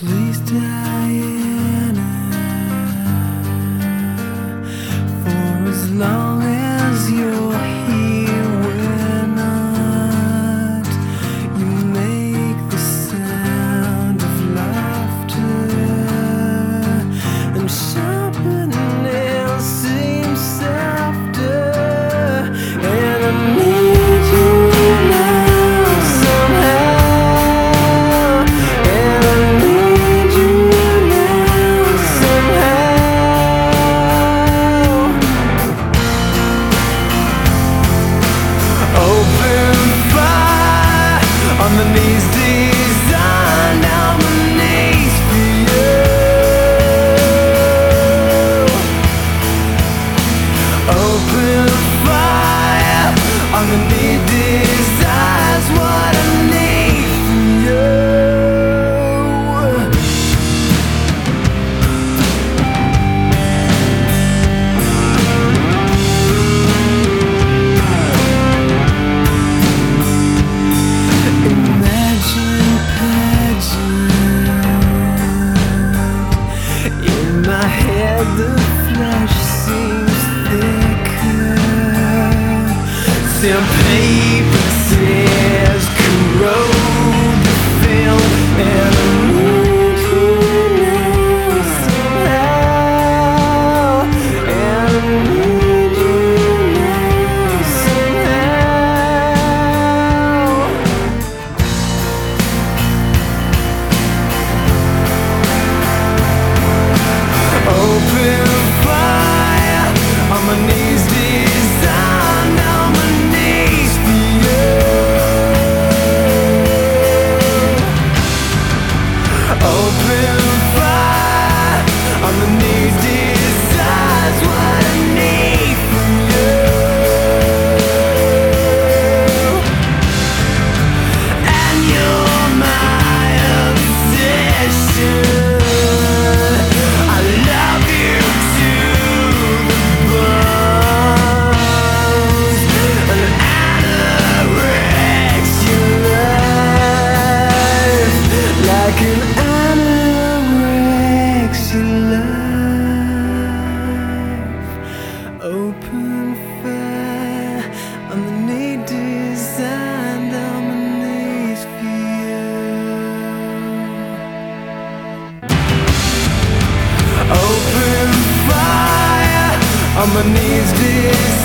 Please, Diana, for as long as you're here, we're not. You make the sound of laughter, and sharpened nails seem softer, and I need you now somehow, and I need you now somehow. Open fire on the knees designed on my knees for you. Open fire on the knee desires what I need from you. Imagine pageant. In my head the flesh seems thicker. Some paper tears corrode the film, and I need you now somehow, and I need you now somehow. Open fire on my knees designed on my knees for you. Open fire on the knees desires what I need from you. And you're my obsession. I love you to the bones, an anorexic life, like an anorexic life. Open fire on the knee designed on my knees for you. Open fire on my knees.